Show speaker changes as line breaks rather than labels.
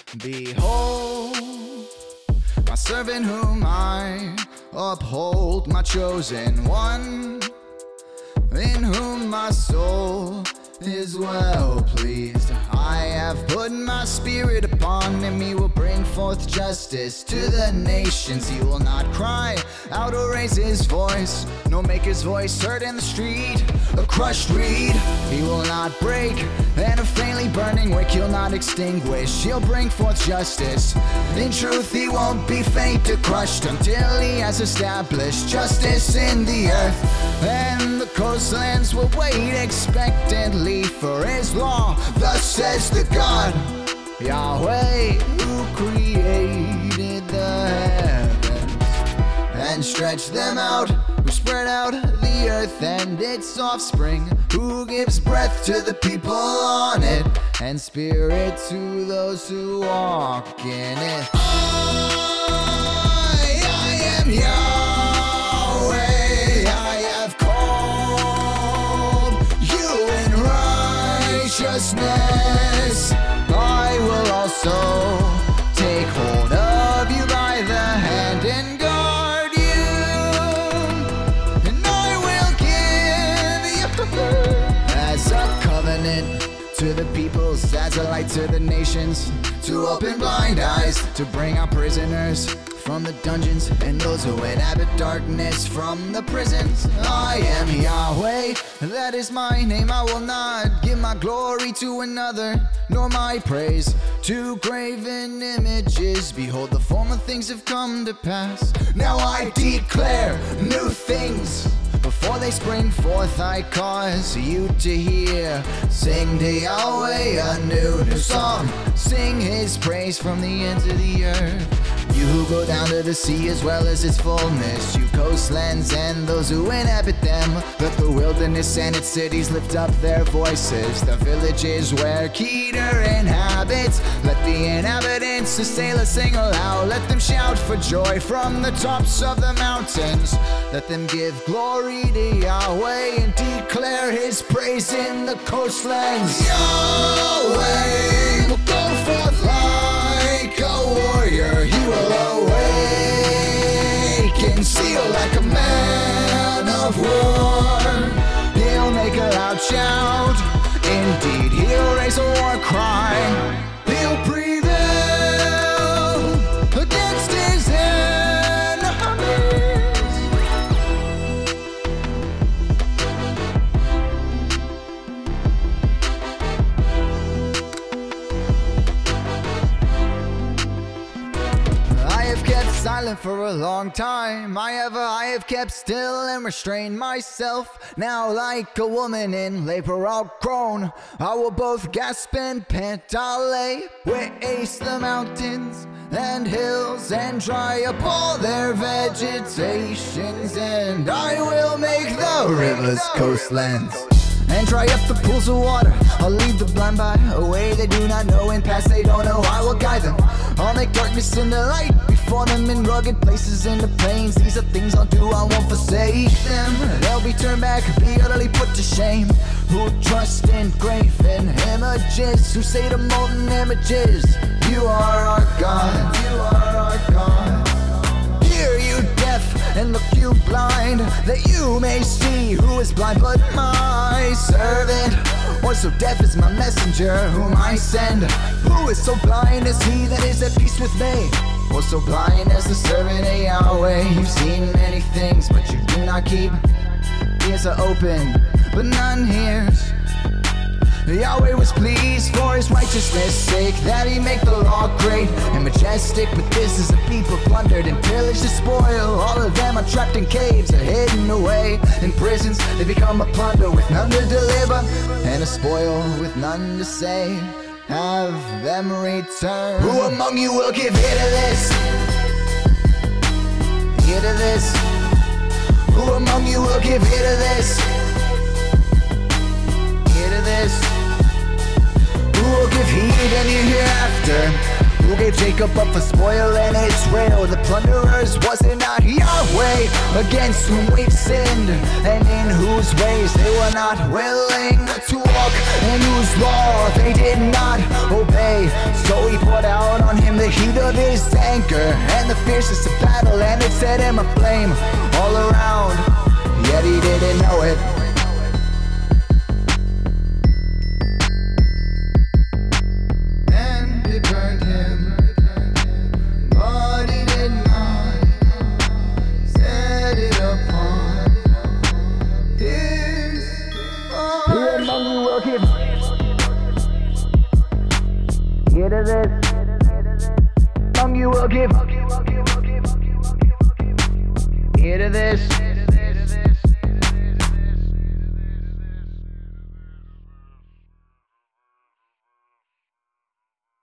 Behold, my servant whom I uphold, my chosen one, in whom my soul is well pleased. I have put my spirit upon him. He will bring forth justice to the nations. He will not cry out or raise his voice, nor make his voice heard in the street. A crushed reed he will not break, and a faintly burning wick he'll not extinguish. He'll bring forth justice. In truth he won't be faint or crushed until he has established justice in the earth. And the coastlands will wait expectantly for his law. Thus says the God, Yahweh, who created the heavens and stretched them out, who spread out the earth and its offspring, who gives breath to the people on it and spirit to those who walk in it. I am Yahweh, I have called you in righteousness. I will also take hold of you by the hand and guard you, and I will give you as a covenant to the peoples, as a light to the nations, to open blind eyes, to bring out prisoners from the dungeons and those who inhabit darkness from the prisons. I am Yahweh, that is my name. I will not give my glory to another, nor my praise to graven images. Behold, the former things have come to pass. Now I declare new things. Before they spring forth, I cause you to hear. Sing to Yahweh a new song. Sing his praise from the ends of the earth. You who go down to the sea as well as its fullness, you coastlands and those who inhabit them. Let the wilderness and its cities lift up their voices. The villages where Kedar inhabits, let the inhabitants of Selah sing aloud. Let them shout for joy from the tops of the mountains. Let them give glory to Yahweh and declare his praise in the coastlands. Yahweh will go forth like a warrior. He will awake and seal like a man of war. He'll make a loud shout. Indeed, he'll raise a war cry. He'll prevail against his enemies. I have kept silent for a long time. I have kept still and restrained myself. Now like a woman in labor outgrown, I will both gasp and pant. I'll lay waste the mountains and hills and dry up all their vegetations, and I will make the rivers coastlands and dry up the pools of water. I'll lead the blind by a way they do not know, and paths they don't know I will guide them. I'll make darkness into light before them in rugged places in the plains. These are things I'll do, I won't forsake them. They'll be turned back, be utterly put to shame, who trust in graven images, who say to molten images, you are our God, you are our God. Hear you deaf and look you blind, that you may see who is blind but my servant, or so deaf is my messenger whom I send. Who is so blind as he that is at peace with me, or so blind as the servant of Yahweh? You've seen many things, but you do not keep. Ears are open, but none hears. Yahweh was pleased for his righteousness' sake, that he make the law great and majestic. But this is a people plundered and pillaged to spoil. All of them are trapped in caves or hidden away in prisons. They become a plunder with none to deliver, and a spoil with none to say. Have them return. Who among you will give ear to this? Ear to this? Who among you will give ear to this? Ear to this? Who will give heed any hereafter? Who gave Jacob up for spoil and Israel? The plunderers, was it not Yahweh, against whom we've sinned, and in whose ways they were not willing to walk, and whose law they did not obey. So he poured out on him the heat of his anger and the fiercest of battle, and it set him aflame all around, yet he didn't know it. And it burned him, but he did not set it upon his heart. Here among you will give ear to this. Among you will give ear to this.